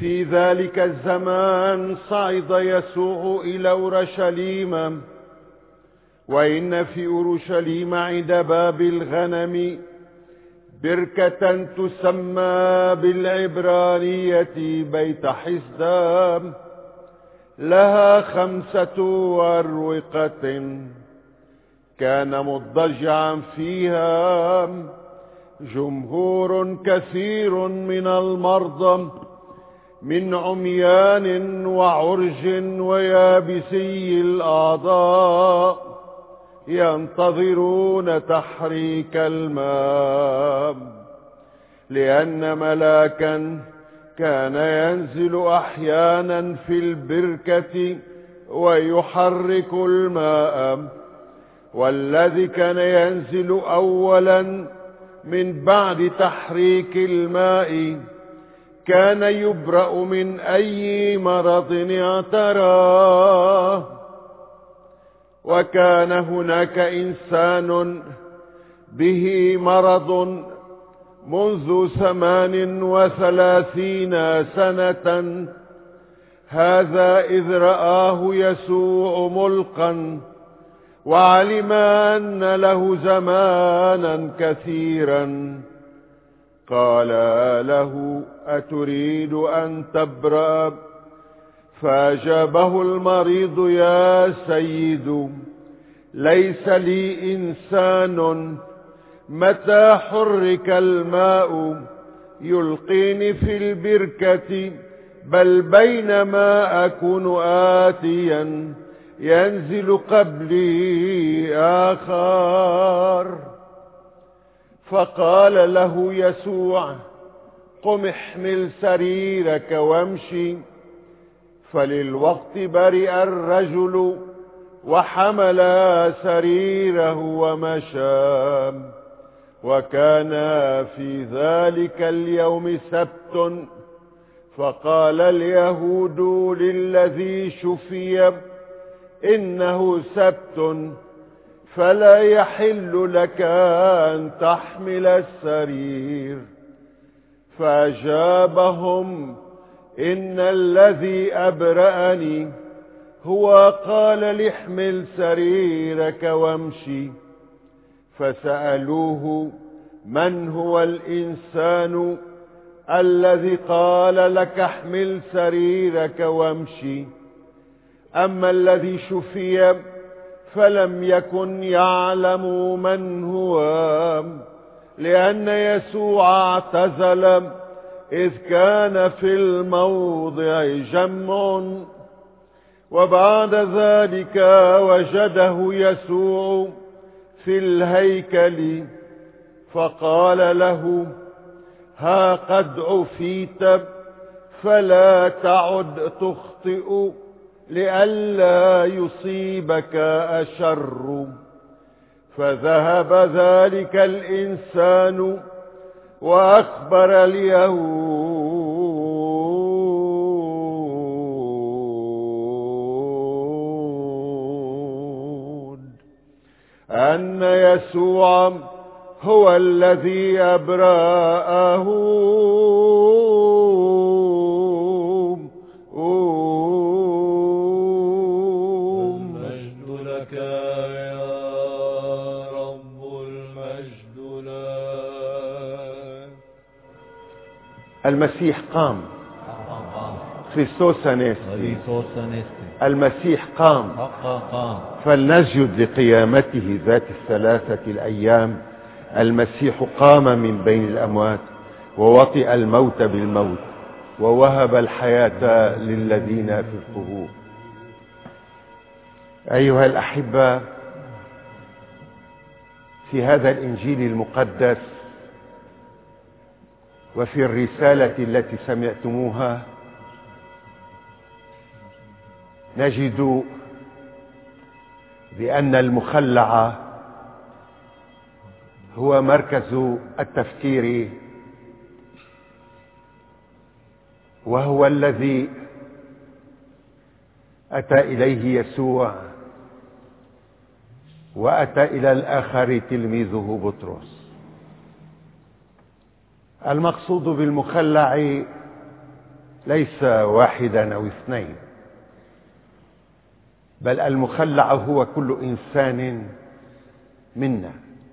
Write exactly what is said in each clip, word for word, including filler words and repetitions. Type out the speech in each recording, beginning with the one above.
في ذلك الزمان صعد يسوع إلى أورشليم، وإن في أورشليم عند باب الغنم بركة تسمى بالعبرانية بيت حسدام، لها خمسة أروقة، كان مضجعا فيها جمهور كثير من المرضى، من عميان وعرج ويابسي الأعضاء، ينتظرون تحريك الماء، لأن ملاكا كان ينزل أحيانا في البركة ويحرك الماء، والذي كان ينزل أولا من بعد تحريك الماء كان يبرأ من أي مرض اعتراه. وكان هناك إنسان به مرض منذ ثمان وثلاثين سنة، هذا إذ رآه يسوع ملقا وعلم أن له زمانا كثيرا، قال له: أتريد أن تبرأ؟ فأجابه المريض: يا سيد، ليس لي إنسان متى حرك الماء يلقيني في البركة، بل بينما أكون آتيا ينزل قبلي آخر. فقال له يسوع: قم احمل سريرك وامشي. فللوقت برئ الرجل وحمل سريره ومشى. وكان في ذلك اليوم سبت، فقال اليهود للذي شفي: إنه سبت، فلا يحل لك أن تحمل السرير. فأجابهم: إن الذي أبرأني هو قال لي: احمل سريرك وامشي. فسألوه: من هو الإنسان الذي قال لك احمل سريرك وامشي؟ أما الذي شفي فلم يكن يعلم من هو، لأن يسوع اعتزل إذ كان في الموضع جمع. وبعد ذلك وجده يسوع في الهيكل، فقال له: ها قد عفيت، فلا تعد تخطئ، لئلا يصيبك أشر. فذهب ذلك الإنسان وأخبر اليهود أن يسوع هو الذي أبرأه. المجد لك يا رب، المجد لك. المسيح قام. كريستوس أنستي. المسيح قام. فلنسجد لقيامته ذات الثلاثة الأيام. المسيح قام من بين الأموات ووطئ الموت بالموت ووهب الحياة للذين في القبور. أيها الأحبة، في هذا الإنجيل المقدس وفي الرسالة التي سمعتموها نجد بأن المخلع هو مركز التفكير، وهو الذي أتى إليه يسوع وأتى إلى الآخر تلميذه بطرس. المقصود بالمخلع ليس واحدا أو اثنين، بل المخلع هو كل إنسان منا.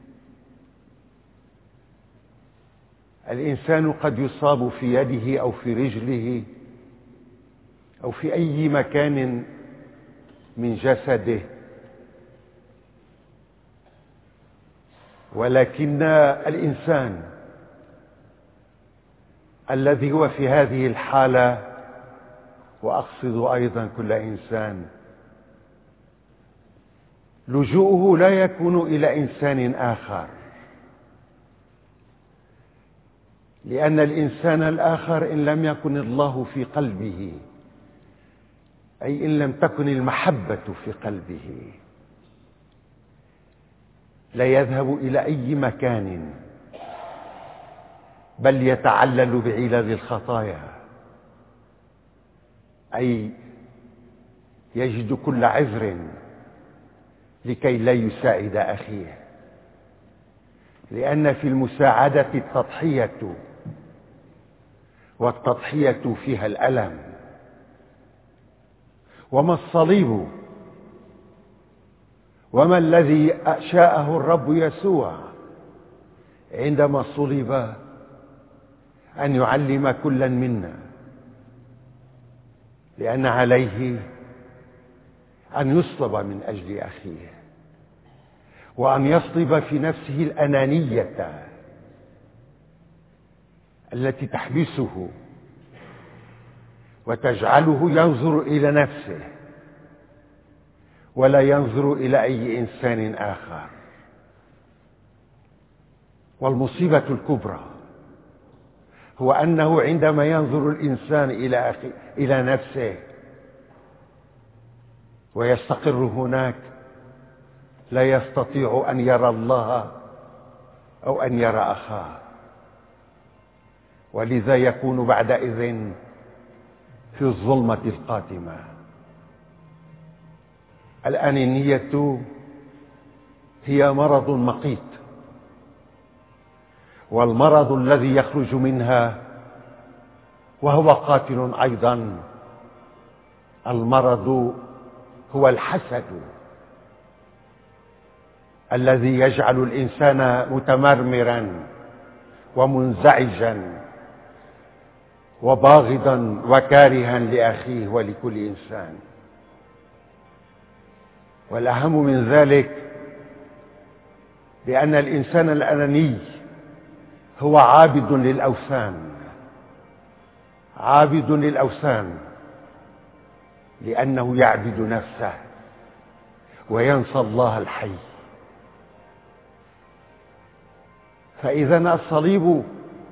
الإنسان قد يصاب في يده أو في رجله أو في أي مكان من جسده، ولكن الإنسان الذي هو في هذه الحالة، وأقصد أيضا كل إنسان، لجوءه لا يكون إلى إنسان آخر، لأن الإنسان الآخر إن لم يكن الله في قلبه، أي إن لم تكن المحبة في قلبه، لا يذهب إلى أي مكان، بل يتعلل بعلل الخطايا، أي يجد كل عذر لكي لا يساعد أخيه، لأن في المساعدة التضحية، والتضحية فيها الألم. وما الصليب؟ وما الذي شاءه الرب يسوع عندما صلب؟ أن يعلم كلا منا، لأن عليه أن يصلب من أجل أخيه، وأن يصلب في نفسه الأنانية التي تحبسه وتجعله ينظر إلى نفسه ولا ينظر إلى أي إنسان آخر. والمصيبة الكبرى هو أنه عندما ينظر الإنسان إلى أخي إلى نفسه ويستقر هناك، لا يستطيع أن يرى الله أو أن يرى أخاه، ولذا يكون بعدئذ في الظلمة القاتمة. الأنانية هي مرض مقيت، والمرض الذي يخرج منها وهو قاتل أيضا، المرض هو الحسد الذي يجعل الإنسان متمرمرا ومنزعجا وباغضا وكارها لأخيه ولكل إنسان. والأهم من ذلك بأن الإنسان الأناني هو عابد للأوثان، عابد للأوثان لأنه يعبد نفسه وينسى الله الحي. فإذا الصليب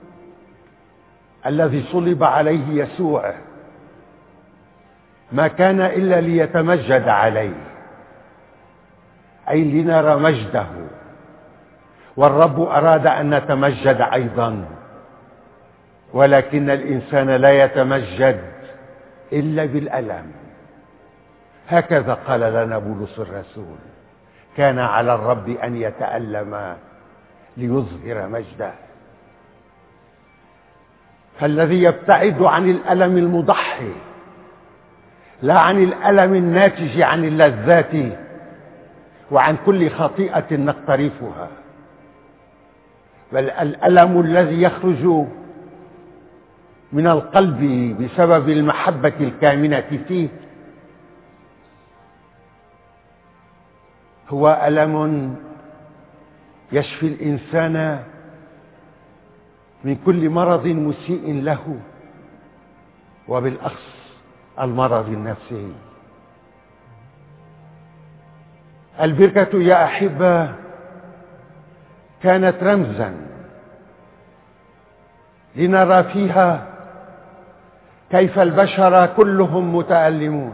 الذي صلب عليه يسوع ما كان إلا ليتمجد عليه، أي لنرى مجده، والرب أراد أن نتمجد أيضا، ولكن الإنسان لا يتمجد إلا بالألم. هكذا قال لنا بولس الرسول: كان على الرب أن يتألم ليظهر مجده. فالذي يبتعد عن الألم المضحي، لا عن الألم الناتج عن اللذات وعن كل خطيئة نقترفها، بل الألم الذي يخرج من القلب بسبب المحبة الكامنة فيه، هو ألم يشفي الإنسان من كل مرض مسيء له، وبالأخص المرض النفسي. البركة يا أحبة كانت رمزا لنرى فيها كيف البشر كلهم متألمون،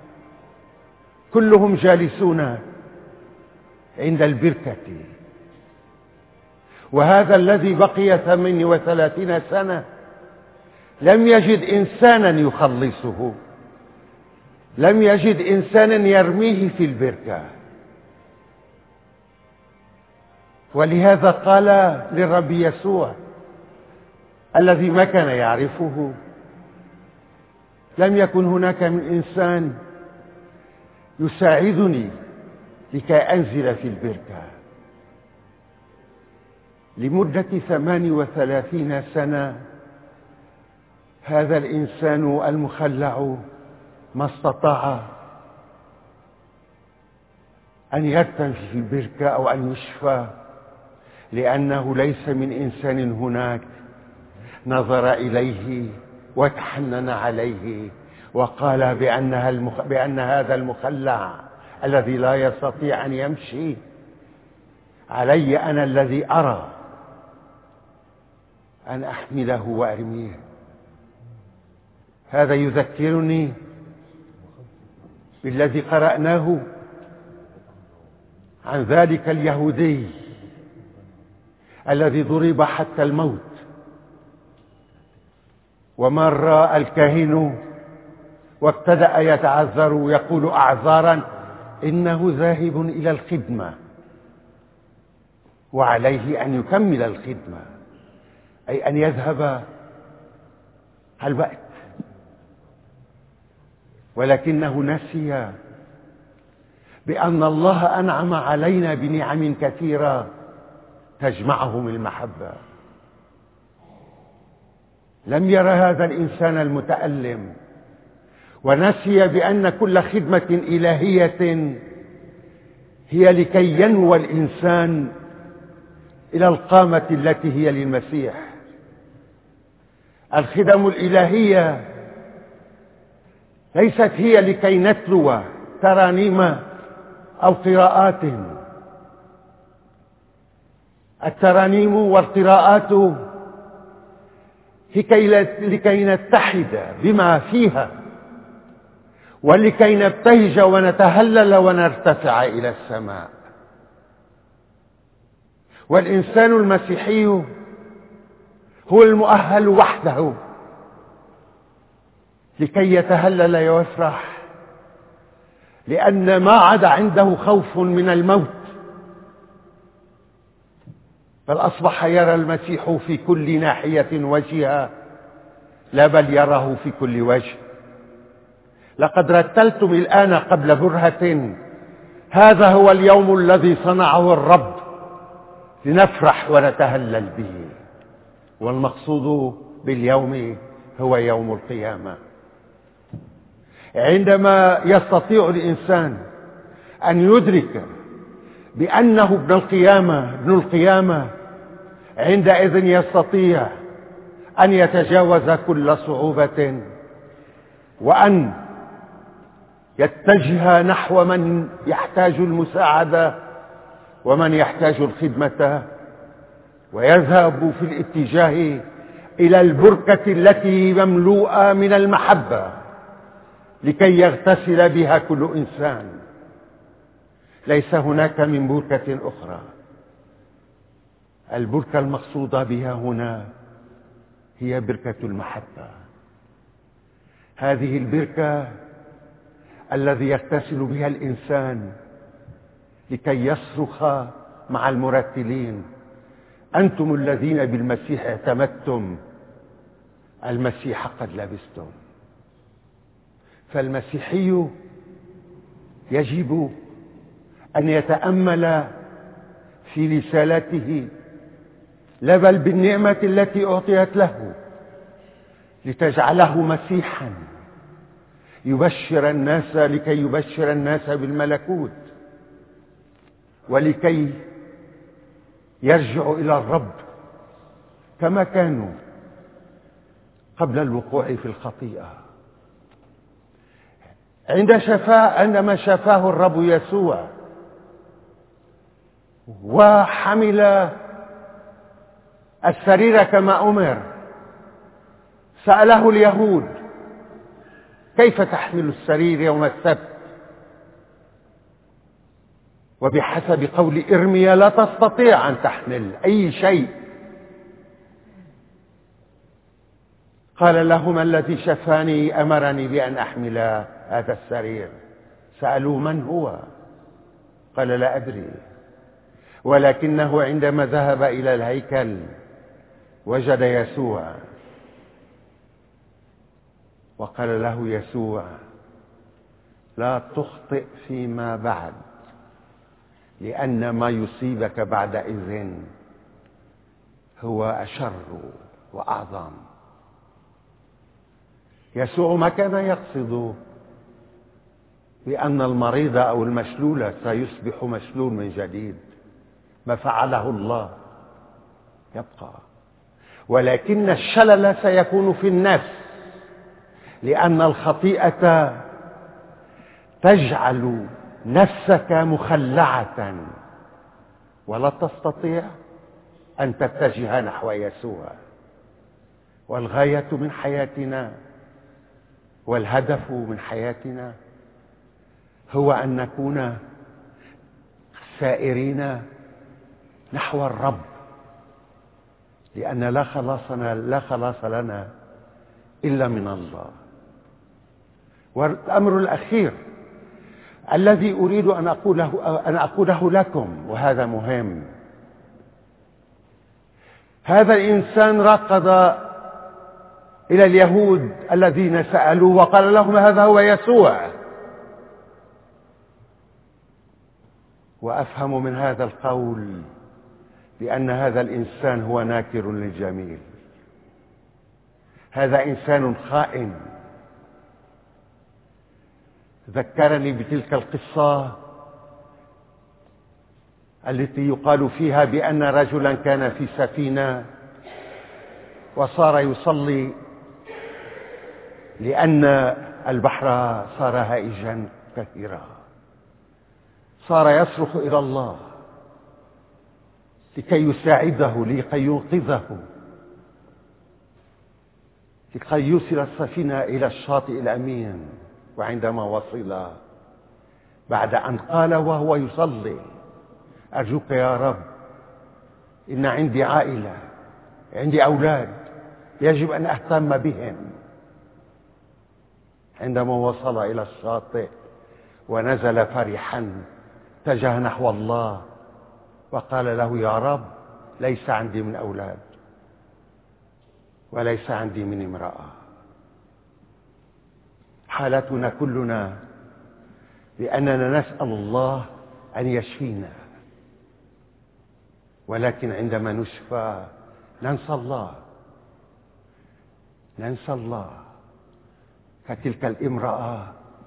كلهم جالسون عند البركة. وهذا الذي بقي ثمانية وثلاثين سنة لم يجد إنسانا يخلصه، لم يجد إنسانا يرميه في البركة، ولهذا قال للرب يسوع الذي ما كان يعرفه: لم يكن هناك من إنسان يساعدني لكي أنزل في البركة. لمدة ثمان وثلاثين سنة هذا الإنسان المخلع ما استطاع أن يرتمي في البركة أو أن يشفى، لأنه ليس من إنسان هناك نظر إليه وتحنن عليه وقال بأنها المخ... بأن هذا المخلع الذي لا يستطيع أن يمشي علي أنا الذي أرى أن أحمله وأرميه. هذا يذكرني بالذي قرأناه عن ذلك اليهودي الذي ضرب حتى الموت، ومر الكاهن وابتدأ يتعذر ويقول أعذارا إنه ذاهب إلى الخدمة وعليه أن يكمل الخدمة، أي أن يذهب الوقت، ولكنه نسي بأن الله أنعم علينا بنعم كثيرة تجمعهم المحبة. لم ير هذا الإنسان المتألم، ونسي بأن كل خدمة إلهية هي لكي ينوى الإنسان إلى القامة التي هي للمسيح. الخدم الإلهية ليست هي لكي نتلو ترانيم أو قراءات. الترانيم والقراءات لكي نتحد بما فيها ولكي نبتهج ونتهلل ونرتفع إلى السماء. والإنسان المسيحي هو المؤهل وحده لكي يتهلل ويفرح، لأن ما عاد عنده خوف من الموت، بل أصبح يرى المسيح في كل ناحية وجهها، لا بل يراه في كل وجه. لقد رتلتم الآن قبل برهة هذا هو اليوم الذي صنعه الرب لنفرح ونتهلل به، والمقصود باليوم هو يوم القيامة. عندما يستطيع الإنسان أن يدرك بأنه ابن القيامة ابن القيامة عندئذ يستطيع أن يتجاوز كل صعوبة وأن يتجه نحو من يحتاج المساعدة ومن يحتاج الخدمة، ويذهب في الاتجاه إلى البركة التي مملوءة من المحبة لكي يغتسل بها كل إنسان. ليس هناك من بركة أخرى. البركة المقصودة بها هنا هي بركة المحبة. هذه البركة الذي يغتسل بها الإنسان لكي يصرخ مع المرتلين: أنتم الذين بالمسيح اعتمدتم، المسيح قد لبستم. فالمسيحي يجب أن يتأمل في رسالته، لا بل بالنعمة التي أعطيت له لتجعله مسيحا يبشر الناس، لكي يبشر الناس بالملكوت ولكي يرجعوا إلى الرب كما كانوا قبل الوقوع في الخطيئة. عند شفاء عندما شفاه الرب يسوع وحمل السرير كما أمر، سأله اليهود: كيف تحمل السرير يوم السبت؟ وبحسب قول إرميا لا تستطيع أن تحمل أي شيء. قال لهم: الذي شفاني أمرني بأن أحمل هذا السرير. سألوه: من هو؟ قال: لا أدري. ولكنه عندما ذهب إلى الهيكل وجد يسوع وقال له يسوع: لا تخطئ فيما بعد، لأن ما يصيبك بعدئذ هو أشر وأعظم. يسوع ما كان يقصد بأن المريض أو المشلول سيصبح مشلول من جديد، ما فعله الله يبقى، ولكن الشلل سيكون في النفس، لأن الخطيئة تجعل نفسك مخلعة ولا تستطيع أن تتجه نحو يسوع. والغاية من حياتنا والهدف من حياتنا هو أن نكون سائرين نحو الرب، لأن لا خلاصنا لا خلاص لنا إلا من الله. والأمر الأخير الذي أريد أن أقوله أن أقوله لكم، وهذا مهم: هذا الإنسان ركض إلى اليهود الذين سألوه وقال لهم: هذا هو يسوع. وأفهم من هذا القول بأن هذا الإنسان هو ناكر للجميل، هذا إنسان خائن. ذكرني بتلك القصة التي يقال فيها بأن رجلا كان في سفينة وصار يصلي لأن البحر صار هائجا كثيرا، صار يصرخ إلى الله لكي يساعده، لكي ينقذه، لكي يوصل السفينة إلى الشاطئ الأمين. وعندما وصل، بعد أن قال وهو يصلي: أرجوك يا رب، إن عندي عائلة، عندي أولاد يجب أن أهتم بهم. عندما وصل إلى الشاطئ ونزل فرحا، اتجه نحو الله وقال له: يا رب، ليس عندي من أولاد وليس عندي من امرأة. حالتنا كلنا بأننا نسأل الله أن يشفينا، ولكن عندما نشفى ننسى الله، ننسى الله. كتلك الامرأة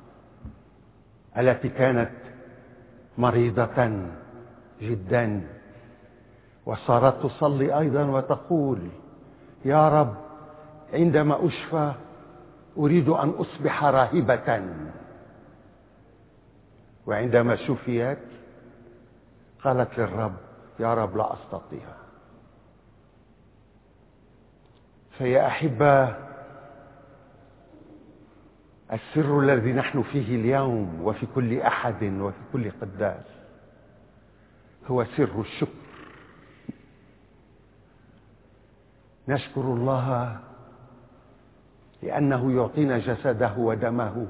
التي كانت مريضة جدا وصارت تصلي أيضا وتقول: يا رب، عندما أشفى أريد أن أصبح راهبة. وعندما شفيت قالت للرب: يا رب، لا أستطيع. فيا أحبة، السر الذي نحن فيه اليوم وفي كل أحد وفي كل قداس هو سر الشكر. نشكر الله لأنه يعطينا جسده ودمه،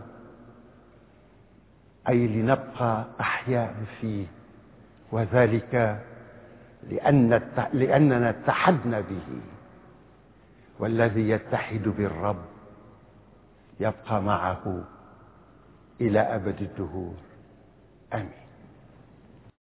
أي لنبقى أحياء فيه، وذلك لأن لأننا اتحدنا به، والذي يتحد بالرب يبقى معه إلى أبد الدهور. آمين.